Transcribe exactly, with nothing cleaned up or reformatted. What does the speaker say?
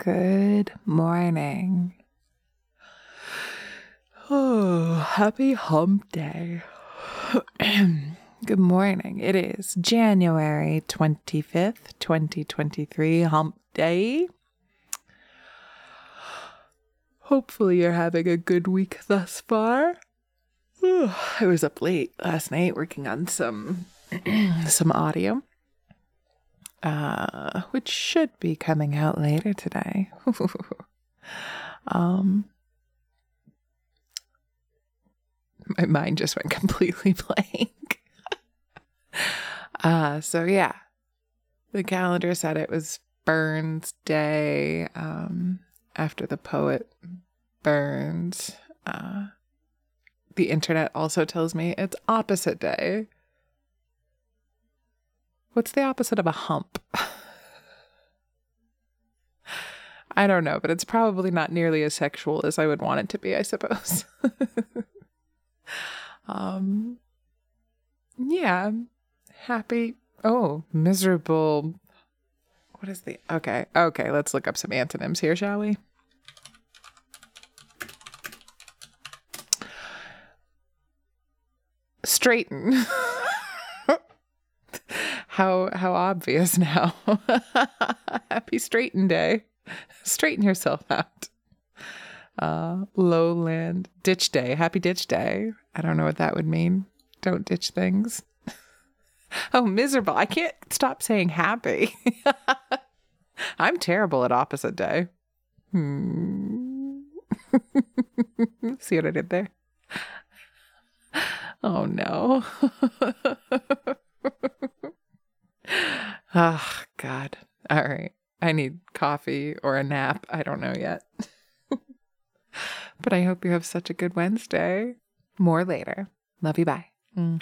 Good morning. Oh, happy hump day. Good morning. It is January twenty-fifth, twenty twenty-three, hump day. Hopefully you're having a good week thus far. I was up late last night working on some some audio, uh, which should be coming out later today. um, my mind just went completely blank. uh, so yeah, the calendar said it was Burns Day, um, after the poet Burns. Uh, the internet also tells me it's opposite day. What's the opposite of a hump? I don't know, but it's probably not nearly as sexual as I would want it to be, I suppose. um, yeah, happy. Oh, miserable. What is the, okay, okay, let's look up some antonyms here, shall we? Straighten. how how obvious now. Happy straighten day. Straighten yourself out. Uh, lowland ditch day. Happy ditch day. I don't know what that would mean. Don't ditch things. Oh, miserable. I can't stop saying happy. I'm terrible at opposite day. Hmm. See what I did there? Oh no. Oh, God. All right. I need coffee or a nap. I don't know yet. But I hope you have such a good Wednesday. More later. Love you. Bye. Mm.